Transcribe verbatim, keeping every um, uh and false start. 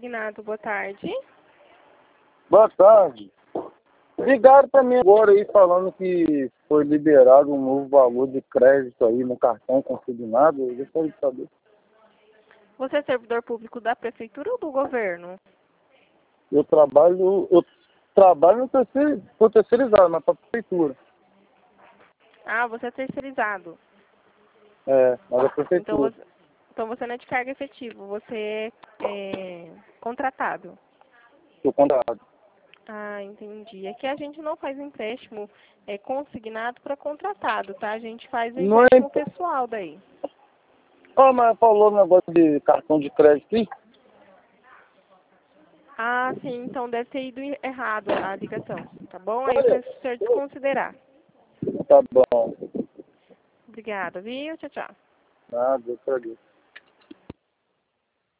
consignado, boa tarde. Boa tarde. Ligaram para mim agora aí falando que foi liberado um novo valor de crédito aí no cartão consignado. Eu gostaria de saber. Você é servidor público da prefeitura ou do governo? Eu trabalho, eu trabalho no terceiro, no terceirizado, mas para a prefeitura. Ah, você é terceirizado. É, mas a Então prefeitura. você, então você não é de carga efetiva, você é contratado. Estou contratado. Ah, entendi. É que a gente não faz empréstimo é, consignado para contratado, tá? A gente faz o Não é. empréstimo pessoal daí. Ah, mas falou um negócio de cartão de crédito aí? Ah, sim, então deve ter ido errado a ligação, tá bom? Aí para o senhor desconsiderar. Tá bom. Obrigada, viu? Tchau, tchau. Nada, eu agradeço.